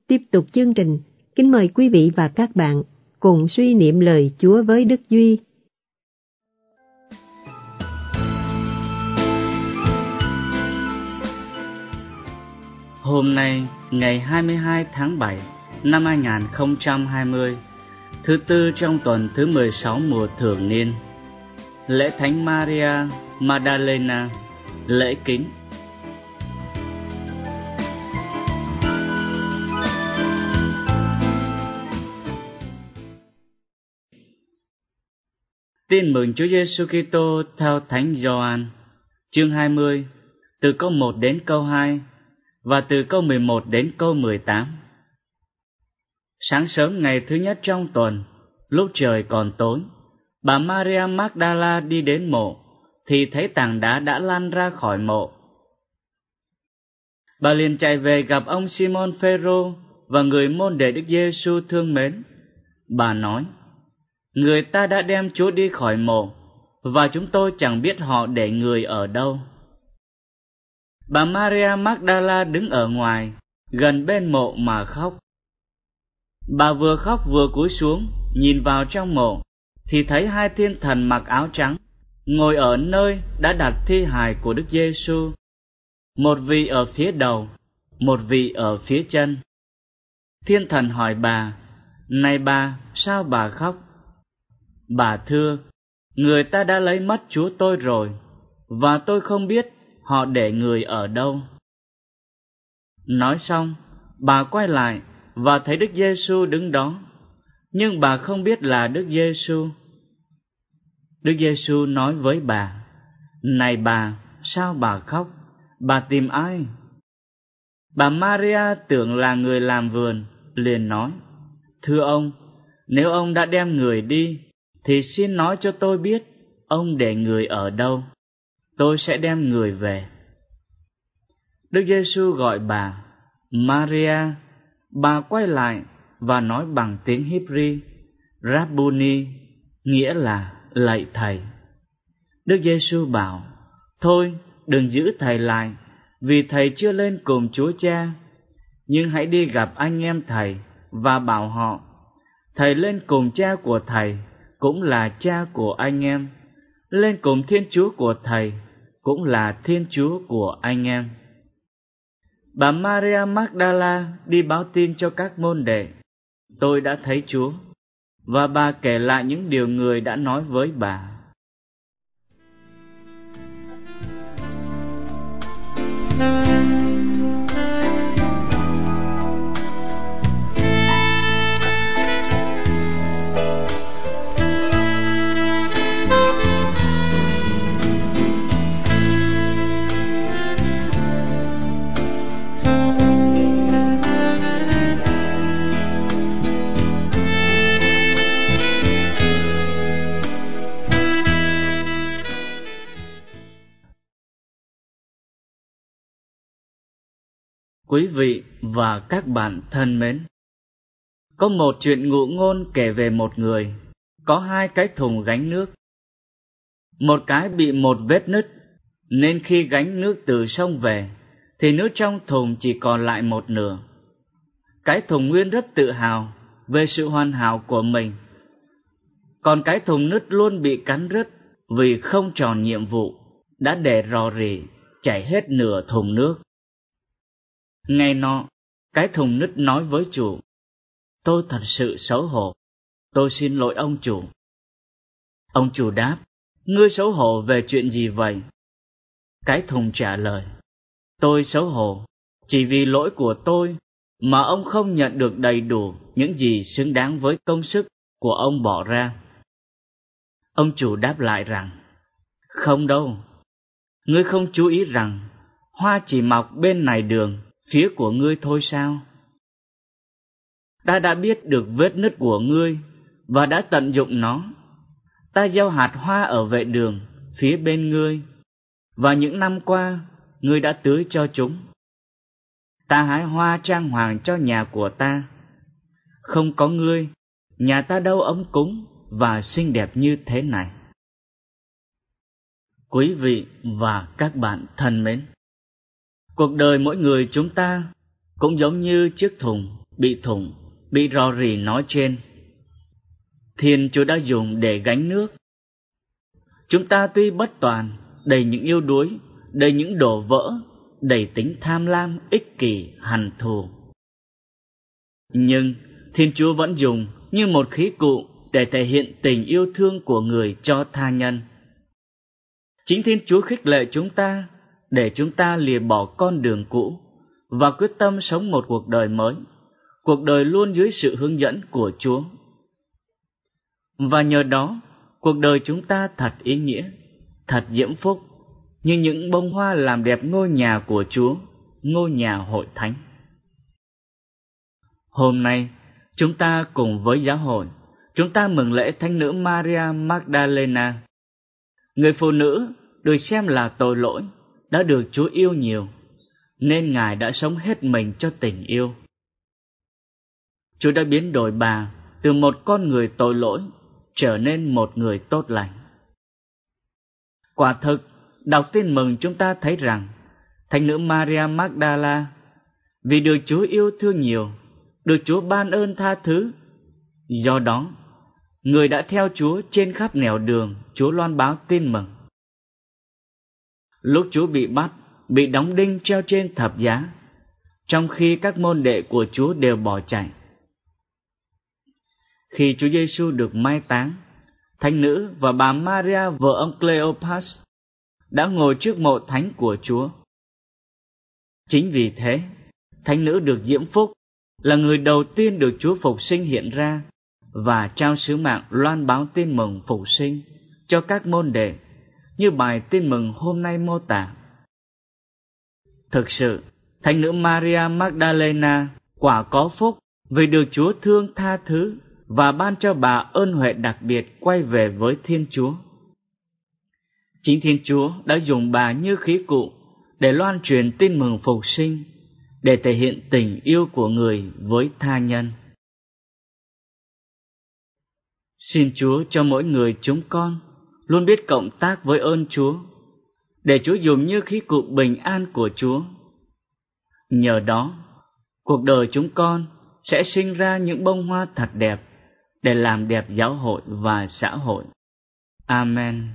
Tiếp tục chương trình, kính mời quý vị và các bạn cùng suy niệm lời Chúa với Đức Duy. Hôm nay, ngày 22 tháng 7 năm 2020, thứ tư trong tuần thứ 16 mùa thường niên, lễ Thánh Maria Magdalena, lễ kính. Tin mừng Chúa Giêsu Kitô theo Thánh Gioan, chương 20, từ câu 1 đến câu 2 và từ câu 11 đến câu 18. Sáng sớm ngày thứ nhất trong tuần, lúc trời còn tối, bà Maria Magdala đi đến mộ, thì thấy tảng đá đã lăn ra khỏi mộ. Bà liền chạy về gặp ông Simon Phêrô và người môn đệ Đức Giêsu thương mến. Bà nói: Người ta đã đem Chúa đi khỏi mộ, và chúng tôi chẳng biết họ để người ở đâu. Bà Maria Magdala đứng ở ngoài, gần bên mộ mà khóc. Bà vừa khóc vừa cúi xuống, nhìn vào trong mộ, thì thấy hai thiên thần mặc áo trắng, ngồi ở nơi đã đặt thi hài của Đức Giêsu, một vị ở phía đầu, một vị ở phía chân. Thiên thần hỏi bà: Này bà, sao bà khóc? Bà thưa: Người ta đã lấy mất Chúa tôi rồi, và tôi không biết họ để người ở đâu. Nói xong, bà quay lại và thấy Đức Giêsu đứng đó, nhưng bà không biết là Đức Giêsu. Đức Giêsu nói với bà: Này bà, sao bà khóc? Bà tìm ai? Bà Maria tưởng là người làm vườn, liền nói: Thưa ông, nếu ông đã đem người đi, thì xin nói cho tôi biết ông để người ở đâu, tôi sẽ đem người về. Đức Giêsu gọi bà: Maria. Bà quay lại và nói bằng tiếng Hebri: Rabboni, nghĩa là lạy thầy. Đức Giêsu bảo: Thôi, đừng giữ thầy lại, vì thầy chưa lên cùng Chúa Cha, nhưng hãy đi gặp anh em thầy và bảo họ: Thầy lên cùng Cha của thầy, cũng là Cha của anh em, lên cùng Thiên Chúa của thầy, cũng là Thiên Chúa của anh em. Bà Maria Magdala đi báo tin cho các môn đệ: Tôi đã thấy Chúa. Và bà kể lại những điều người đã nói với bà. Quý vị và các bạn thân mến, có một chuyện ngụ ngôn kể về một người có hai cái thùng gánh nước. Một cái bị một vết nứt, nên khi gánh nước từ sông về thì nước trong thùng chỉ còn lại một nửa. Cái thùng nguyên rất tự hào về sự hoàn hảo của mình, còn cái thùng nứt luôn bị cắn rứt vì không tròn nhiệm vụ, đã để rò rỉ chảy hết nửa thùng nước. Ngày nọ, cái thùng nứt nói với chủ: Tôi thật sự xấu hổ, tôi xin lỗi ông chủ. Ông chủ đáp: Ngươi xấu hổ về chuyện gì vậy? Cái thùng trả lời: Tôi xấu hổ chỉ vì lỗi của tôi mà ông không nhận được đầy đủ những gì xứng đáng với công sức của ông bỏ ra. Ông chủ đáp lại rằng: Không đâu, ngươi không chú ý rằng hoa chỉ mọc bên này đường, phía của ngươi thôi sao? Ta đã biết được vết nứt của ngươi và đã tận dụng nó. Ta gieo hạt hoa ở vệ đường phía bên ngươi, và những năm qua ngươi đã tưới cho chúng. Ta hái hoa trang hoàng cho nhà của ta. Không có ngươi, nhà ta đâu ấm cúng và xinh đẹp như thế này. Quý vị và các bạn thân mến, cuộc đời mỗi người chúng ta cũng giống như chiếc thùng bị thủng, bị rò rỉ nói trên, Thiên Chúa đã dùng để gánh nước. Chúng ta tuy bất toàn, đầy những yếu đuối, đầy những đổ vỡ, đầy tính tham lam, ích kỷ, hằn thù, nhưng Thiên Chúa vẫn dùng như một khí cụ để thể hiện tình yêu thương của người cho tha nhân. Chính Thiên Chúa khích lệ chúng ta để chúng ta lìa bỏ con đường cũ và quyết tâm sống một cuộc đời mới, cuộc đời luôn dưới sự hướng dẫn của Chúa. Và nhờ đó, cuộc đời chúng ta thật ý nghĩa, thật diễm phúc, như những bông hoa làm đẹp ngôi nhà của Chúa, ngôi nhà hội thánh. Hôm nay, chúng ta cùng với giáo hội, chúng ta mừng lễ Thánh nữ Maria Magdalena, người phụ nữ được xem là tội lỗi, đã được Chúa yêu nhiều, nên Ngài đã sống hết mình cho tình yêu. Chúa đã biến đổi bà từ một con người tội lỗi trở nên một người tốt lành. Quả thực, đọc tin mừng chúng ta thấy rằng Thánh nữ Maria Magdala, vì được Chúa yêu thương nhiều, được Chúa ban ơn tha thứ, do đó, người đã theo Chúa trên khắp nẻo đường Chúa loan báo tin mừng. Lúc Chúa bị bắt, bị đóng đinh treo trên thập giá, trong khi các môn đệ của Chúa đều bỏ chạy. Khi Chúa Giêsu được mai táng, Thánh nữ và bà Maria vợ ông Cleopas đã ngồi trước mộ thánh của Chúa. Chính vì thế, Thánh nữ được diễm phúc, là người đầu tiên được Chúa phục sinh hiện ra và trao sứ mạng loan báo tin mừng phục sinh cho các môn đệ, như bài tin mừng hôm nay mô tả. Thực sự, Thánh nữ Maria Magdalena quả có phúc vì được Chúa thương tha thứ và ban cho bà ơn huệ đặc biệt quay về với Thiên Chúa. Chính Thiên Chúa đã dùng bà như khí cụ để loan truyền tin mừng phục sinh, để thể hiện tình yêu của người với tha nhân. Xin Chúa cho mỗi người chúng con luôn biết cộng tác với ơn Chúa, để Chúa dùng như khí cụ bình an của Chúa. Nhờ đó, cuộc đời chúng con sẽ sinh ra những bông hoa thật đẹp để làm đẹp giáo hội và xã hội. Amen.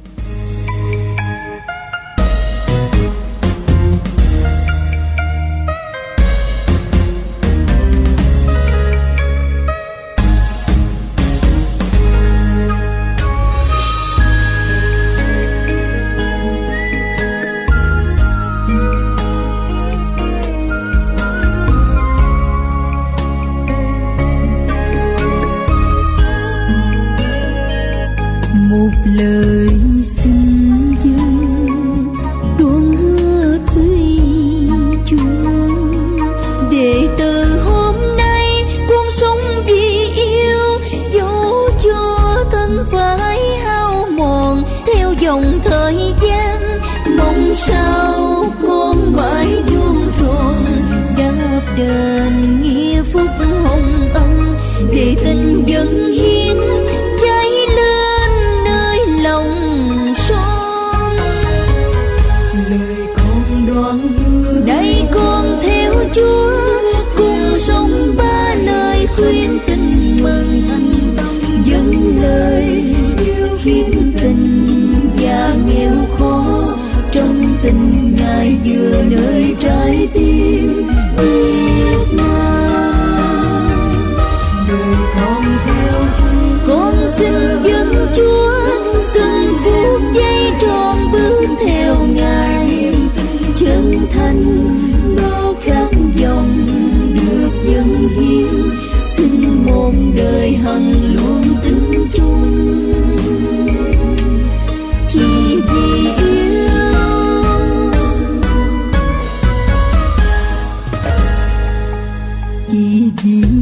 Lời xin dâng đuông hứa thủy chung, để từ hôm nay con sống vì yêu, dẫu cho thân phải hao mòn theo dòng thời gian. Mong sao con mãi vuông tròn đáp đền nghĩa phúc hồng ân, để tình dâng hiến cháy lên lòng son. Lời con đoan hứa đây con theo Chúa, cùng sống ba lời khuyên tình mừng, dâng lời yêu khiến tình và nghèo khó, trong tình Ngài vừa nơi trái tim Việt Nam. Đời con theo Chúa, con xin dâng Chúa từng phút giây tròn bước theo Ngài, chân thành bao khát vọng được dâng hiến, tin một đời hằng luôn tin trung, chỉ vì yêu, chỉ vì